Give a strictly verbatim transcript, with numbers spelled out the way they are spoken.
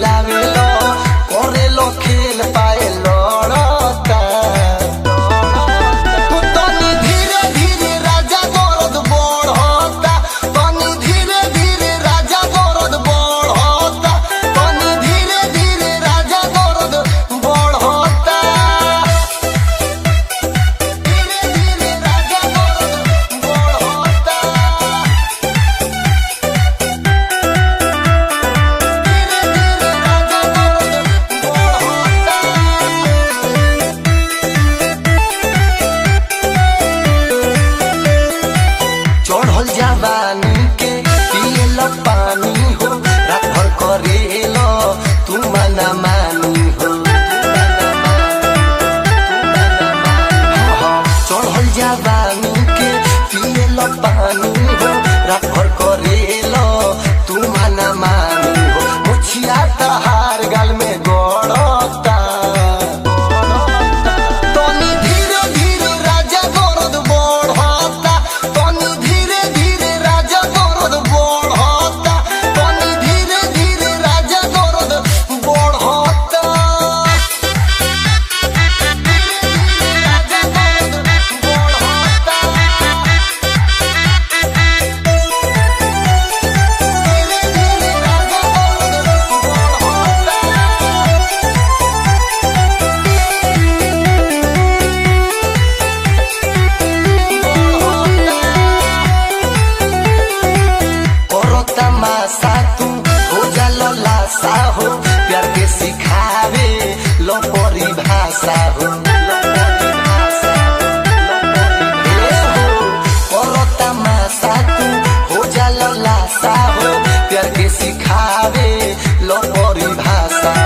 हिलावे लो करे लो खेल पाए लड़ता तनी धीरे धीरे राजा दर्द बढ़ता तनी धीरे धीरे राजा दर्द बढ़ता तनी धीरे धीरे राजा दर्द बढ़ता धीरे धीरे राजा दर्द बढ़ता चढ़ल जवानी के पियल पानी हो रात भर करेलो तू मना मानी हो चढ़ल जवानी के पियल पानी हो रात भर करेलो तू मना मानी हो मुछिया तहार गाल में गड़ता तनी धीरे धीरे राजा दर्द बढ़ता तनी धीरे धीरे राजा दर्द बढ़ता तनी धीरे धीरे राजा दर्द बढ़ता धीरे धीरे राजा दर्द बढ़ता धीरे धीरे राजा करो तमाशा तू हो जालो लाशा हो प्यार के सिखावे लो परिभाषा हो करो तमाशा तू हो जालो लाशा हो प्यार के सिखावे लो परिभाषा